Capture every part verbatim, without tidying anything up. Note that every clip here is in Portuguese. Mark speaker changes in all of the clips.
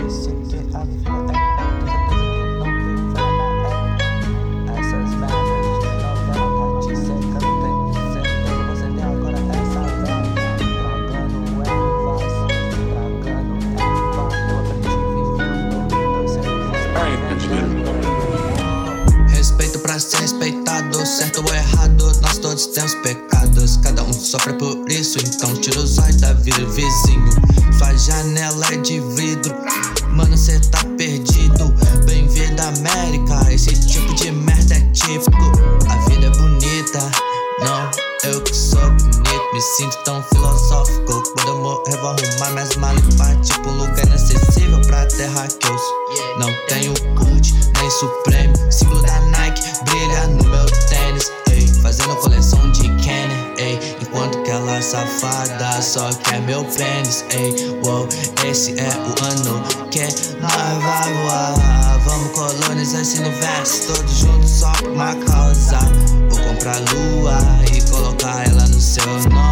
Speaker 1: disse que a vida é bem, com certeza que não viverá é. Essas merdas de novela te secando, tem certeza você tem agora essa vela. Tragando é voz, tragando é voz. Eu aprendi vivendo, eu sei vivendo.
Speaker 2: Respeito pra ser respeitado, certo ou errado, nós todos temos pecados. Cada um sofre por isso, então tira os olhos da vida, vizinho. Sua janela é de vidro, mano, cê tá perdido. Bem-vindo à América, esse tipo de merda é típico. A vida é bonita, não, eu que sou bonito. Me sinto tão filosófico, quando eu morrer vou arrumar minhas malas e partir pra um lugar inacessível, pra terra que eu sou. Não tenho Gucci, nem Supreme, símbolo da Nike brilha no meu tênis, ei. Fazendo coleção de Kenny, ei. Enquanto que ela safada só quer meu pênis, ei. Uou, esse é o ano que nós vai voar. Vamos colonizar esse universo, todos juntos só por uma causa. Vou comprar lua e colocar ela no seu nome.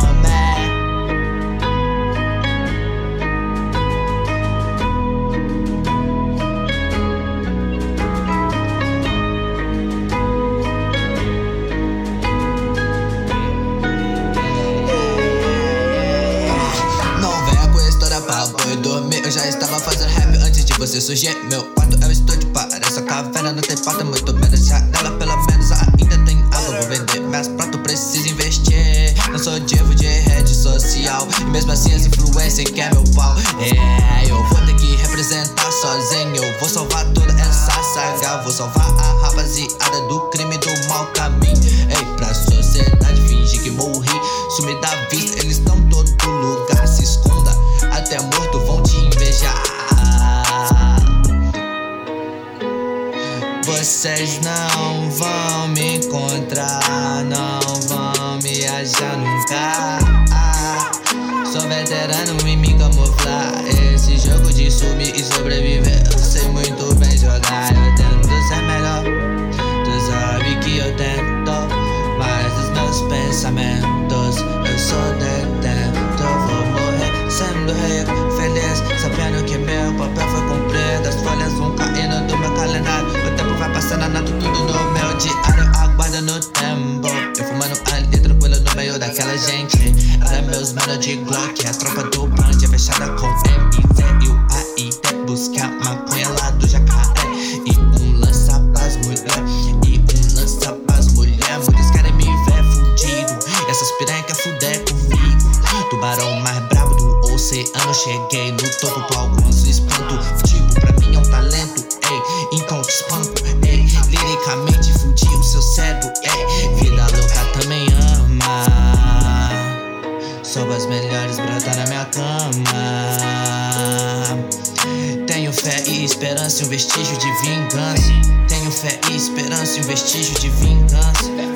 Speaker 2: Boi dormir, eu já estava fazendo rap antes de você surgir. Meu quarto é um estúdio, parece a caverna, não tem porta, muito menos janela, pelo menos ainda tem água. Vou vender minhas pratos, preciso investir. Não sou divo de rede social, e mesmo assim as influências querem meu pau. É, eu vou ter que representar sozinho, eu vou salvar toda essa saga. Vou salvar a rapaziada do crime, do mau caminho. Ei, pra sociedade fingir que morri, sumir da vista, eles estão todo lugar, se esconda. Até morto vão te invejar. Vocês não vão me encontrar, não vão me achar nunca. Sou veterano em me camuflar. Esse jogo de sumir e sobreviver, eu sei muito bem jogar. Eu tento ser melhor, tu sabe que eu tento, mas os meus pensamentos eu só detento. Eu vou morrer sendo rico, feliz, sabendo que meu papel foi cumprido. As folhas vão caindo do meu calendário, o tempo vai passando, anoto tudo no meu diário. Aguardo no tempo, eu fumando ali tranquilo no meio daquela gente. Era meus mano de Glock, a tropa do Band é fechada com M Z e o A I T. Buscar maconha lá do Jacaré e um lança pras mulher, e um lança pras mulher. Muitos querem me ver fudido, essas piranha quer fuder comigo. Tubarão mais brabo do oceano, cheguei no topo, pra alguns espanto. Tipo, pra mim é um talento, ei, então te espanco, ei. Liricamente fudi o seu cérebro, ei. Vida louca também ama, só as melhores brotam na minha cama. Tenho fé e esperança e um vestígio de vingança. Tenho fé e esperança e um vestígio de vingança.